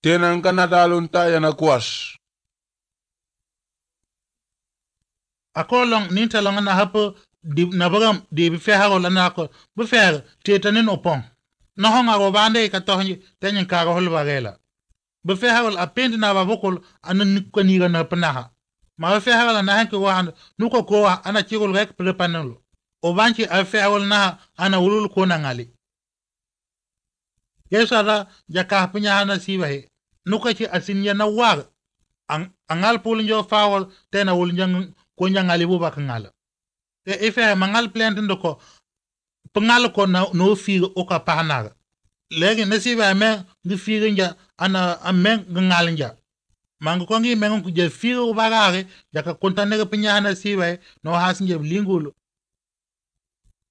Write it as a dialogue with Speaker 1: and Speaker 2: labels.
Speaker 1: Tenang kanadalon tayo na kuwas.
Speaker 2: Ako long ninta long na hapo di nabagam di bifeharo la nako bifer tetanin opong no honga ro bande ka to tenyen ka hol bagela bifeharo apendi na babokol anan ko ni na panaha ma bifeharo na hanke wa nuko ko ana chigol rek prepanelo o banki afeharo na ana ulul ko na ngali yesara jaka punya ana sibahe nuko ci asinya na war angal pulnjo fawol tena wulnjang ko nyangali bu bak ngala te ife mangal plant ndoko pangal ko no fi o ka panaga legi nasiba me ngi fi nja ana amen ngal nja mang ko ngi men ko je fi o bagare jaka kontane ga pinya nasiba no has nje lingul